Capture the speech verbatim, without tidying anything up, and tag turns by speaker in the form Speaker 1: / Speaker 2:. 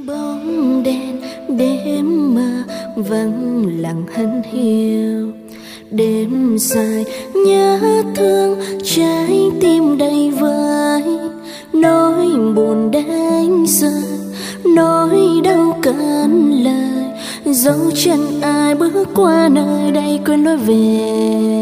Speaker 1: Bóng đèn đêm mơ vắng lặng hân hiu, đêm dài nhớ thương trái tim đầy vơi, nỗi buồn đánh rơi nỗi đau cạn lời, dấu chân ai bước qua nơi đây quên lối về.